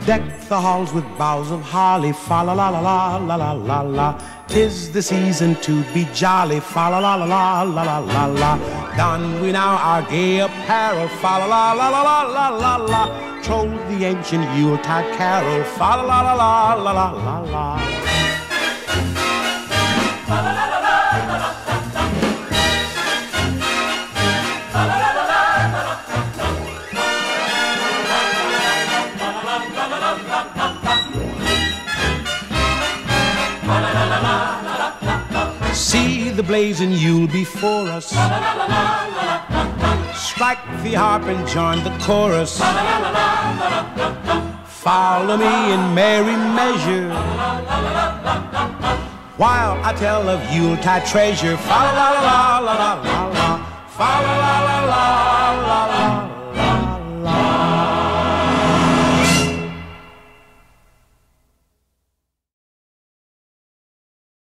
Deck the halls with boughs of holly, fa la la la la la la la la. 'Tis the season to be jolly, fa la la la la la la la la. Don we now our gay apparel, fa la la la la la la la la. Troll the ancient Yuletide carol, fa la la la la la la la la. See the blazing Yule before us. Strike the harp and join the chorus. Follow me in merry measure while I tell of Yuletide treasure. Fa la la la la la la la. Fa la la la la.